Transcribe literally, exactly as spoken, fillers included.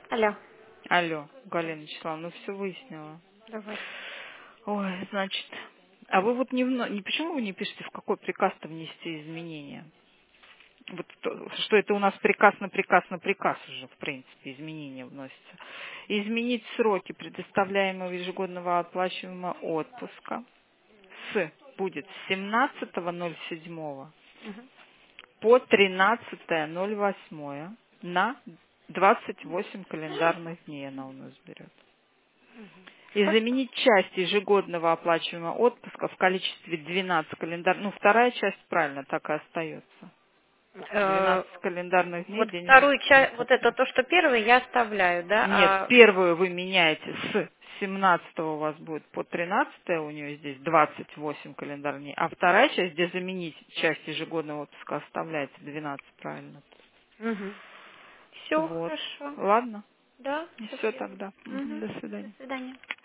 Алло. Алло, Галина Вячеславовна, ну все выяснила. Давай. Ой, значит, а вы вот не, вно- не почему вы не пишете, в какой приказ-то внести изменения? Вот то- что это у нас приказ на приказ на приказ уже, в принципе, изменения вносятся. Изменить сроки предоставляемого ежегодного оплачиваемого отпуска с будет с семнадцатого ноль седьмого Мгм. по тринадцатое ноль восьмое на двадцать восемь календарных дней она у нас берет. И Хорошо. заменить часть ежегодного оплачиваемого отпуска в количестве двенадцати календарных, ну вторая часть правильно так и остается. Э, двенадцать календарных дней вот денежных вторую часть, вот это компенсаций. то, что первый, я оставляю, да, Нет, а первую вы меняете с семнадцатого у вас будет по тринадцатое, у нее здесь двадцать восемь календарных дней, а вторая часть, где заменить часть ежегодного отпуска, оставляется двенадцать правильно. все Вот. хорошо. Ладно? Да, Ну, все счастливо. тогда. Мгм, Мгм. до До свидания. свидания.